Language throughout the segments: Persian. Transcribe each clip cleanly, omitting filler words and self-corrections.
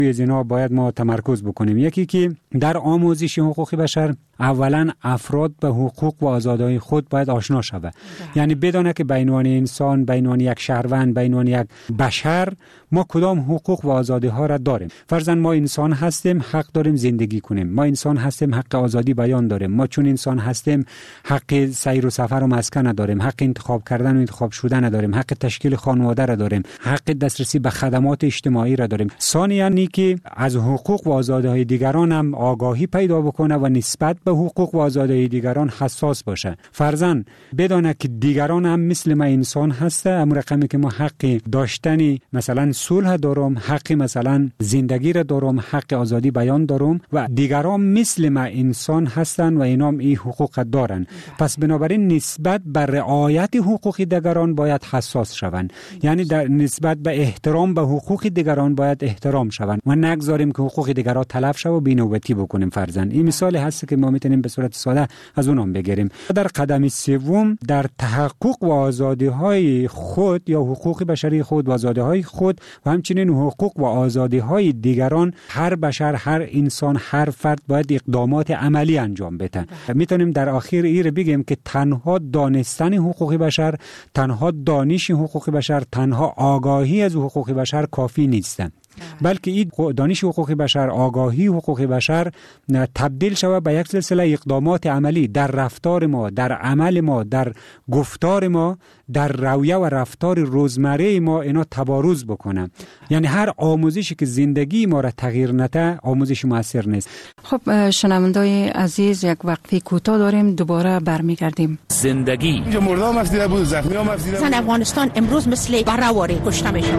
از اینا باید ما تمرکز بکنیم. یکی که در آموزش حقوق بشر اولا افراد به حقوق و آزادی‌های خود باید آشنا شود. یعنی بدونه که به عنوان انسان، به عنوان یک شهروند، به عنوان یک بشر ما کدام حقوق و آزادی‌ها را داریم. فرضاً ما انسان هستیم، حق داریم زندگی کنیم. ما انسان هستیم، حق آزادی بیان داریم. ما چون انسان هستیم حق سیر و سفر و مسکن داریم، حق انتخاب کردن و انتخاب شدن داریم، حق تشکیل خانواده را داریم، حق دسترسی به خدمات اجتماعی را داریم. ثانیاً اینکه از حقوق و آزادی‌های دیگران هم آگاهی پیدا بکنه و نسبت به حقوق و آزادی‌های دیگران حساس باشه. فرضاً بدونه که دیگران هم مثل ما انسان هسته، اما رقمی که ما حق داشتن مثلا صلح دارم، حق مثلا زندگی را دارم، حق آزادی بیان دارم و دیگران مثل ما انسان هستن و اینا این حقوق دارن. پس بنابراین نسبت به رعایت حقوق دیگران باید حساس شوند. یعنی در نسبت به احترام به حقوق دیگران باید احترام شوند و نگذاریم که حقوق دیگران تلف شه و بی‌نوبتی بکنیم. فرضاً این مثال هست که ما میتونیم به صورت ساده از اونم بگیریم. در قدم سوم در تحقق و آزادی‌های خود یا حقوق بشری خود و آزادی‌های خود و همچنین حقوق و آزادی‌های دیگران هر بشر، هر انسان، هر فرد باید اقدامات عملی انجام بده. میتونیم در آخر این بگیم که تنها دانستن حقوق بشر، تنها دانش حقوق بشر، تنها آگاهی از حقوق بشر کافی نیست، بلکه این دانش حقوق بشر، آگاهی حقوق بشر تبدیل شود به یک سلسله اقدامات عملی در رفتار ما، در عمل ما، در گفتار ما، در رویه و رفتار روزمره ما اینا تبارز بکنه. یعنی هر آموزشی که زندگی ما را تغییر نده آموزش موثر نیست. خب شنوندای عزیز، یک وقفه کوتاه داریم، دوباره برمیگردیم. زندگی مردم مفسیده بود، زخمی ها مفسیده بود. افغانستان امروز مثل بره‌واره کشته میشه.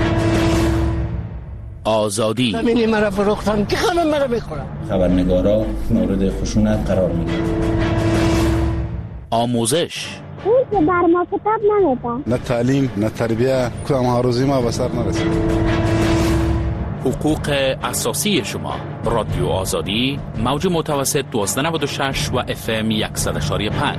آزادی زمینی مرا فروختن که خانم مرا میخورن. خبرنگارا مورد خشونت قرار میگیرن. آموزش اون که بر ما کتاب نمیده. نه تعلیم، نه تربیه، کدام هاروزی ما به سر نرسید. حقوق اساسی شما. رادیو آزادی، موج متوسط 1296 و FM 100.5.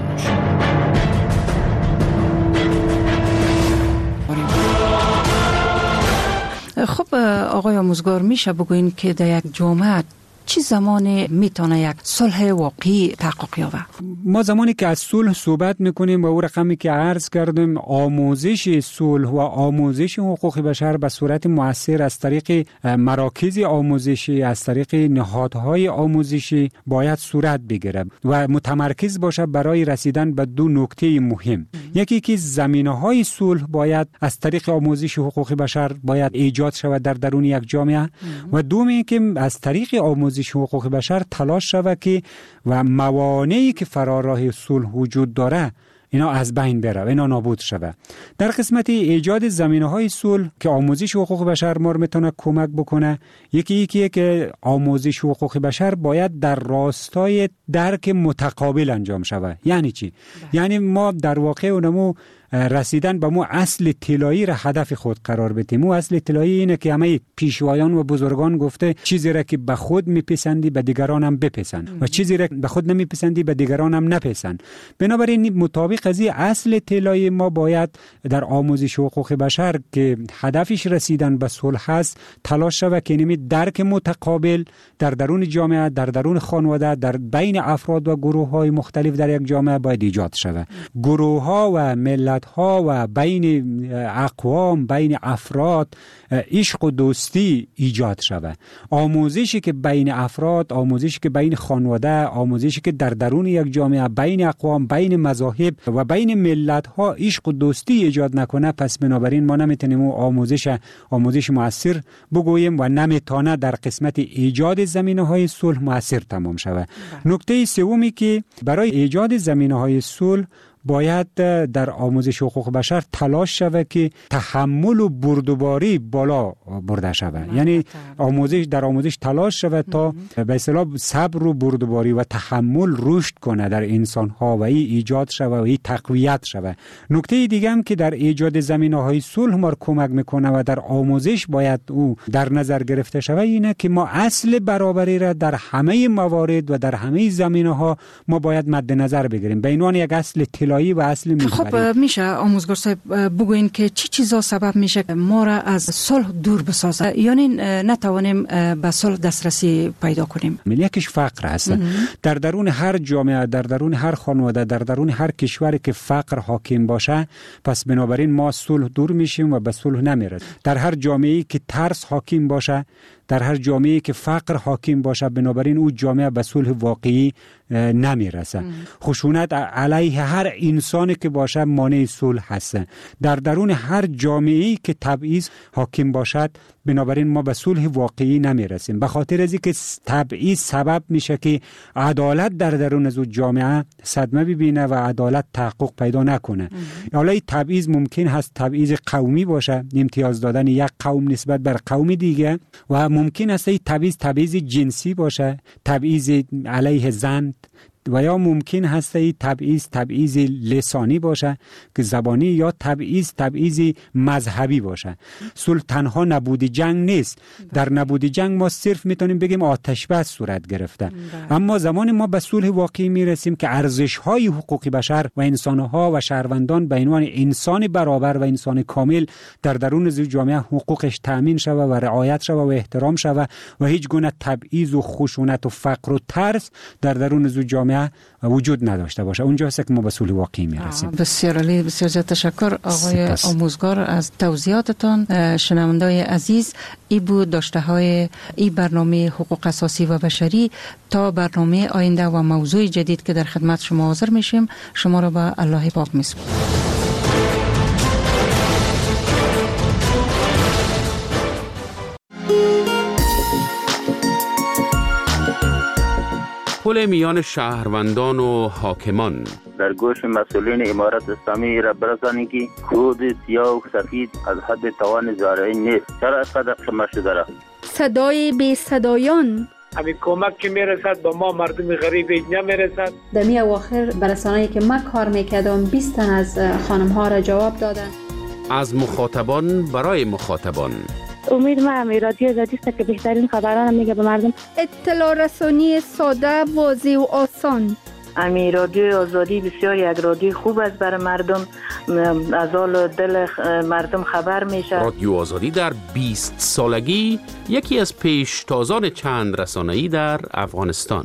خب آقای آموزگار، میشه بگوین که در یک جامعه چه زمانی میتونه یک صلح واقعی تحقق یابه؟ ما زمانی که از صلح صحبت میکنیم و او رقمی که عرض کردیم، آموزش صلح و آموزش حقوق بشر به صورت مؤثر از طریق مراکز آموزشی، از طریق نهادهای آموزشی باید صورت بگیره و متمرکز باشه برای رسیدن به دو نکته مهم. یکی که زمینه‌های صلح باید از طریق آموزش حقوق بشر باید ایجاد شود در درون یک جامعه و دومی که از طریق آموزش حقوق بشر تلاش شود که و موانعی که فرار راه صلح وجود داره اینا از بین بره و اینا نابود شود. در قسمت ایجاد زمینه‌های صلح که آموزش حقوق بشر ما میتونه کمک بکنه، یکی که آموزش حقوق بشر باید در راستای درک متقابل انجام شود. یعنی چی؟ یعنی ما در واقع اونمو رسیدن به مو اصل طلایی را هدف خود قرار بدیم. مو اصل طلایی اینه که همه پیشوایان و بزرگان گفته چیزی را که به خود میپسندی به دیگران هم بپسند و چیزی را به خود نمیپسندی به دیگران هم نپسند. بنابراین مطابق از این اصل طلایی ما باید در آموزش حقوق بشر که هدفش رسیدن به صلح است تلاش شود که نمی درک متقابل در درون جامعه، در درون خانواده، در بین افراد و گروه‌های مختلف در یک جامعه باید ایجاد شود. گروه‌ها و ملت ها و بین اقوام، بین افراد عشق و دوستی ایجاد شود. آموزشی که بین افراد، آموزشی که بین خانواده، آموزشی که در درون یک جامعه بین اقوام، بین مذاهب و بین ملت ها عشق و دوستی ایجاد نکنه، پس بنابراین ما نمیتونیم آموزش مؤثر بگوییم و نمیتونه در قسمت ایجاد زمینه‌های صلح مؤثر تمام شود. نکته سومی که برای ایجاد زمینه‌های صلح باید در آموزش حقوق بشر تلاش شود که تحمل و بردباری بالا برده شود. یعنی در آموزش تلاش شود تا به اصطلاح صبر و بردباری و تحمل رشد کنه در انسان ها و ایجاد شود و تقویت شود. نکته دیگه هم که در ایجاد زمینه‌های صلح ما کمک میکنه و در آموزش باید او در نظر گرفته شود اینه که ما اصل برابری را در همه موارد و در همه زمینه‌ها ما باید مد نظر بگیریم. به عنوان یک اصل طلایی ابتدایی و اصلی میبریم. خب میشه آموزگار صاحب بگوین که چی چیزا سبب میشه که ما را از صلح دور بسازه، یعنی نتوانیم به صلح دسترسی پیدا کنیم؟ یکیش فقر هست. در درون هر جامعه، در درون هر خانواده، در درون هر کشوری که فقر حاکم باشه، پس بنابراین ما صلح دور میشیم و به صلح نمیرسیم. در هر جامعه‌ای که ترس حاکم باشه، در هر جامعه‌ای که فقر حاکم باشه، بنابراین اون جامعه به صلح واقعی نمیرسه. خشونت علیه هر انسانی که باشه مانع صلح هست. در درون هر جامعه‌ای که تبعیض حاکم باشد، بنابراین ما به صلح واقعی نمیرسیم. به خاطر از اینکه تبعیض سبب میشه که عدالت در درون از جامعه صدمه ببینه و عدالت تحقق پیدا نکنه. حالا این تبعیض ممکن هست تبعیض قومی باشه، امتیاز دادن یک قوم نسبت بر قوم دیگه، و ممکن است این تبعیض جنسی باشه، تبعیض علیه زن، و یا ممکن هست این تبعیض لسانی باشه که زبانی، یا تبعیض مذهبی باشه. صلح تنها نبود جنگ نیست. در نبود جنگ ما صرف میتونیم بگیم آتش بس صورت گرفته. اما زمان ما به صلح واقعی میرسیم که ارزش‌های حقوق بشر و انسان‌ها و شهروندان به عنوان انسان برابر و انسان کامل در درون جامعه حقوقش تأمین شود و رعایت شود و احترام شود و هیچ گونه تبعیض و خشونت و فقر و ترس در درون جامعه وجود نداشته باشه. اونجاست که ما به صلح واقعی میرسیم. بسیار عالی، بسیار زیاد تشکر آقای آموزگار از توضیحاتتان. شنوندگان عزیز، ای بود داشته های ای برنامه حقوق اساسی و بشری. تا برنامه آینده و موضوع جدید که در خدمت شما حاضر میشیم، شما را به الله پاک میسپارم. پل میان شهروندان و حاکمان. در گوش مسئولین امارت اسلامی را برسانید که خود سیاه و سفید از حد توان زارعی نیست. چرا از قدر شما شده را؟ صدای بی صدایان. همین کمک که میرسد با ما مردم غریب نمیرسد. در می اواخر برسانه‌ای که من کار میکردم 20 تن از خانم ها را جواب دادن. از مخاطبان برای مخاطبان. امید من رادیو آزادی است که بهترین خبران میگه به مردم. اطلاع رسانی ساده، واضح و آسان. امی رادیو آزادی بسیار یک رادیو خوب است برای مردم، از حال دل مردم خبر میشه. رادیو آزادی در 20 سالگی یکی از پیشتازان چند رسانه‌ای در افغانستان.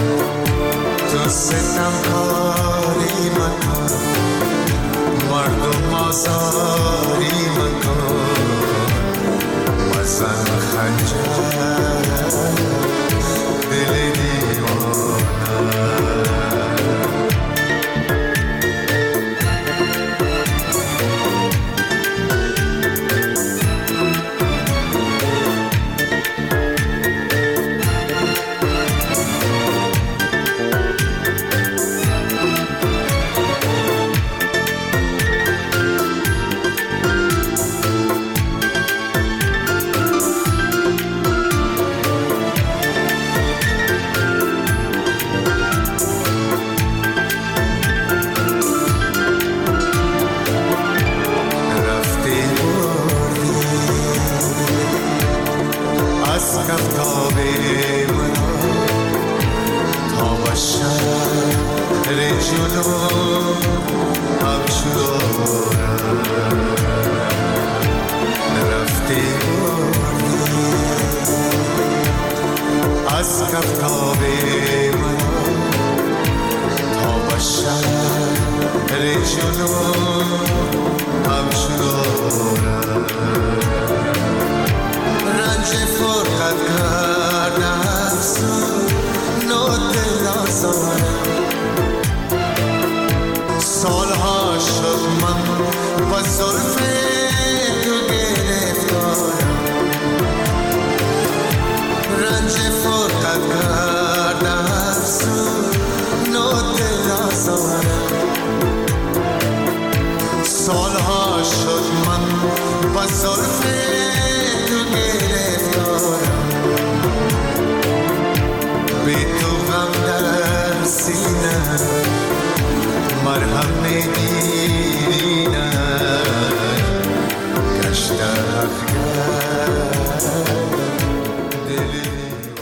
ستم کاری مکن مردم جنون همچنان رفتی از کفتاب من تا بشر جنون همچنان رنج فرقت کرده است نو دل آزارم سالها شد من با زلف تو گرفتارم رنج فرقت کرده است نو دل آزارم سالها شد من با زلف تو گرفتارم بی تو غم در سینه مرهم میگیری نه گشته افگر دل